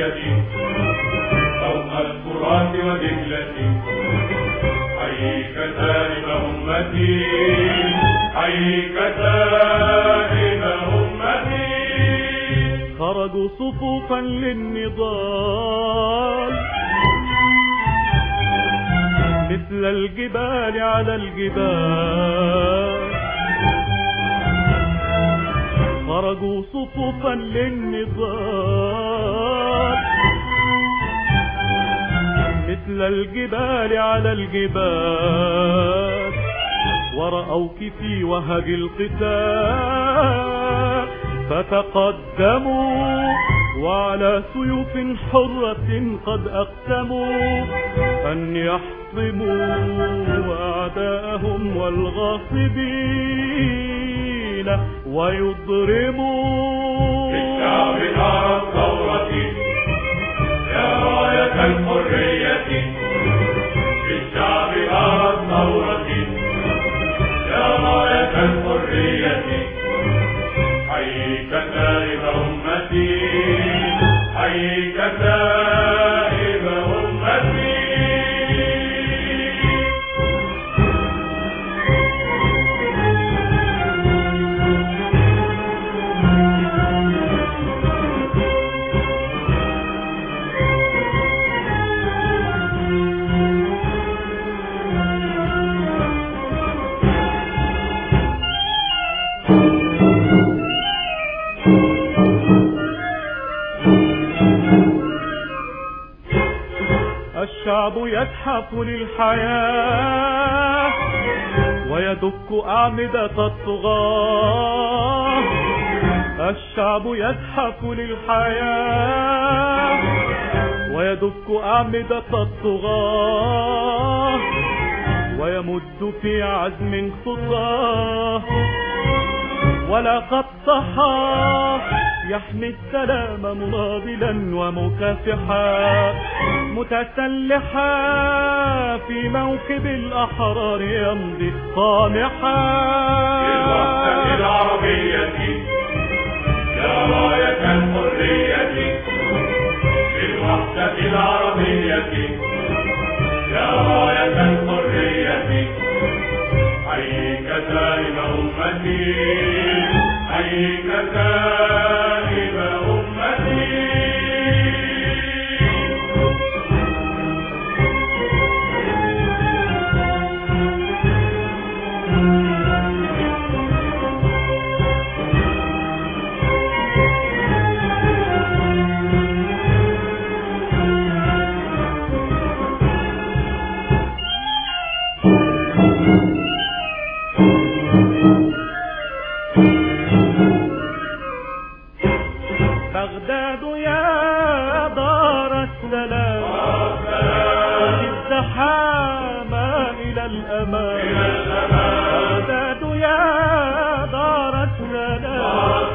العربية فوق الفرات ودجلة. حييك سالم أمتي، حييك سالم أمتي. خرجوا صفوفا للنضال مثل الجبال على الجبال. خرجوا صفوفا للنضال مثل الجبال على الجبال. ورأوك في وهج القتال فتقدموا وعلى سيوف حرة قد أقسموا أن يحطموا أعداءهم والغاصبين ويضرموا. للشعب نار الثورة يا راية الحرية، للشعب نار الثورة يا راية الحرية. حييك سائب أمتي، حييك سائب أمتي. الشعب يزحف للحياة ويدك أعمدة الطغاة. الشعب يزحف للحياة ويدك أعمدة الطغاة ويمد في عزم خطاه ولقد صحى يحمي السلام مناضلا ومكافحا متسلحا في موكب الأحرار يمضي طامحا. للوحدة العربية يا راية الحرية، للوحدة العربية يا راية الحرية. حييك سالم أمتي، حييك سالم أمتي. بغداد يا دار السلام الزحامة إلى الأمان. بغداد يا دار السلام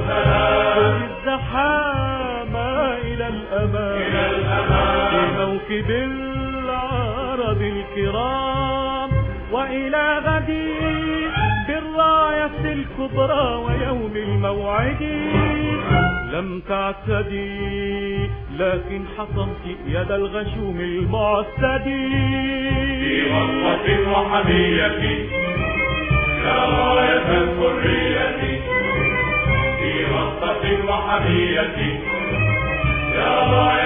الزحامة إلى الأمان. في موكب العرب الكرام وإلى غدي بالراية الكبرى ويوم الموعد. لم تعتدي لكن حصمت يد الغشوم المعتدي. في وصفة وحمية يا راية الحرية، في وصفة وحمية يا راية